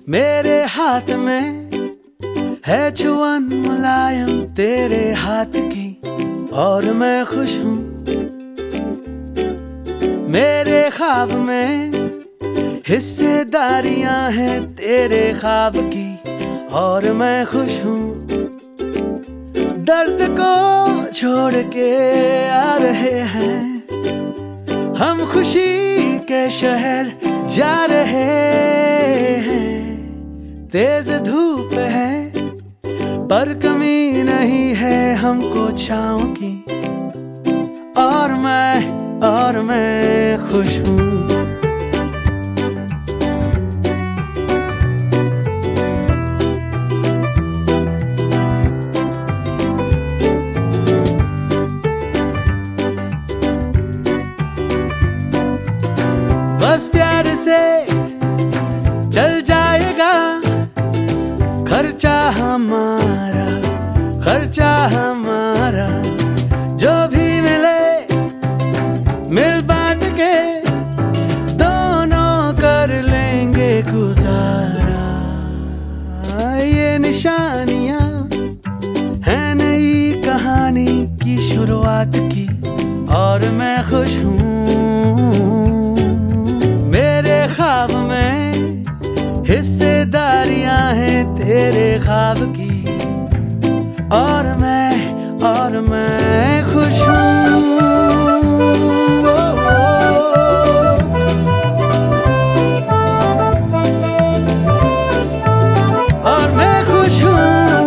मेरे हाथ में है छुअन मुलायम तेरे हाथ की और मैं खुश हूँ। मेरे ख्वाब में हिस्सेदारियां हैं तेरे ख्वाब की और मैं खुश हूँ। दर्द को छोड़ के आ रहे हैं हम, खुशी के शहर जा रहे हैं। तेज धूप है पर कमी नहीं है हमको छाँव की, और मैं खुश हूँ। बस प्यार से चल जाएगा खर्चा हमारा, खर्चा हमारा। जो भी मिले मिल बांट के दोनों कर लेंगे गुजारा। ये निशानियां हैं नई कहानी की शुरुआत की, और मैं खुश हूँ। ख्वाब में हिस्सेदारियां हैं तेरे ख्वाब की, और मैं खुश हूँ। और मैं खुश हूँ।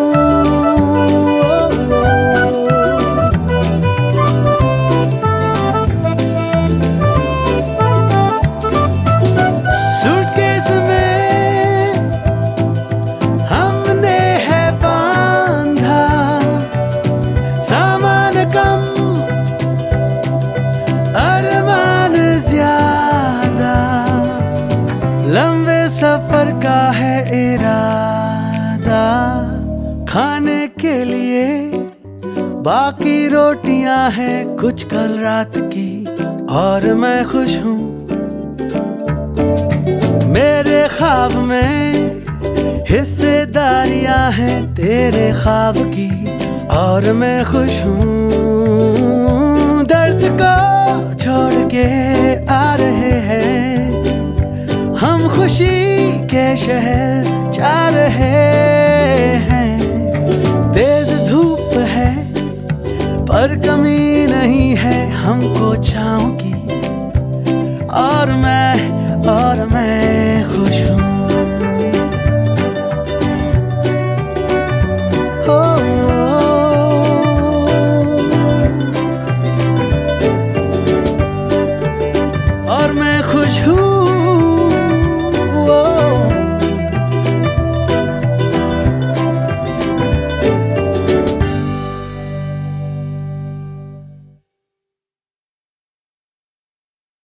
लंबे सफर का है इरादा, खाने के लिए बाकी रोटियां हैं कुछ कल रात की, और मैं खुश हूँ। मेरे ख्वाब में हिस्सेदारियां हैं तेरे ख्वाब की, और मैं खुश हूँ। दर्द को छोड़ के आ रहे हैं हम, खुशी के शहर जा रहे हैं। तेज धूप है पर कमी नहीं है हमको छाँव की,